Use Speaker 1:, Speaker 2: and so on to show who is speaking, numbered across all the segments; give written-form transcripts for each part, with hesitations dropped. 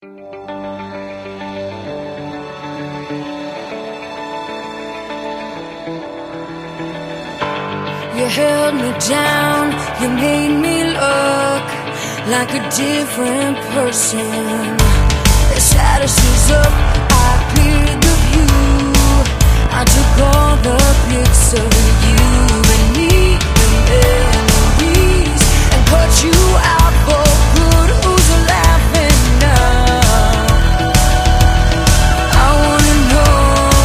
Speaker 1: You held me down, you made me look like a different person. The status is up, I cleared the view. I took all the pics of you and me and memories and cut you out for good. Who's laughing now? I wanna know,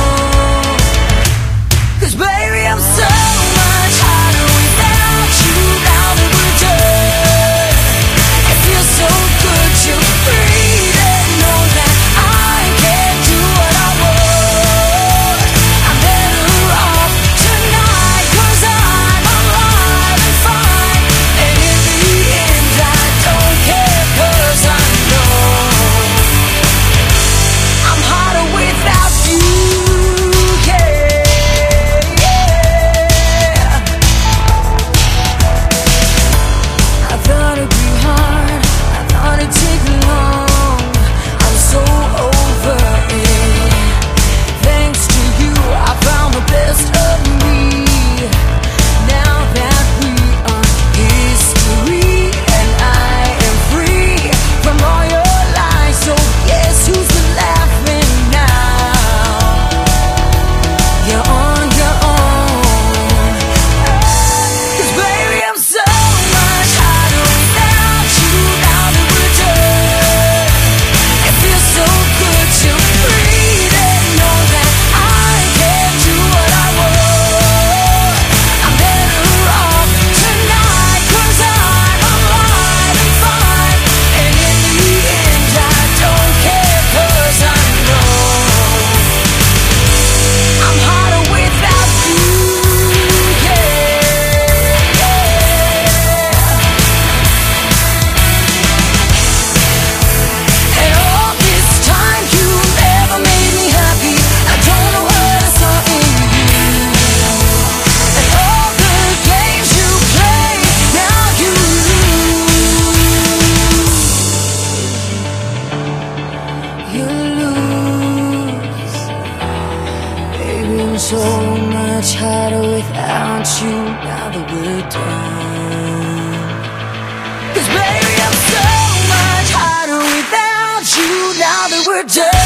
Speaker 1: 'cause baby I'm so much harder without you. Now that we're done, it feels so good to breathe and know that I can do what I want. I'm better off tonight 'cause I'm alive and fine. And in the end I don't care 'cause I know I'm harder without you. I thought it'd be hard, I thought it'd take long. I'm so over it. Thanks to you, I found the best of me. Now that we are history, and I am free from all your lies. So guess who's laughing now? You're on your own. 'Cause baby I'm so much harder without you. Now that we're done, it feels so good to breathe and know that I can do what I want. I'm better off tonight 'cause I'm alive and fine. And in the end I don't care 'cause I know I'm harder without you. And all this time you never made me happy. I don't know what I saw in you. And all the games you play, now you lose. You lose. Baby, I'm so much harder without you. Now that we're done. 'Cause baby I'm so much harder without you. Now that we're done.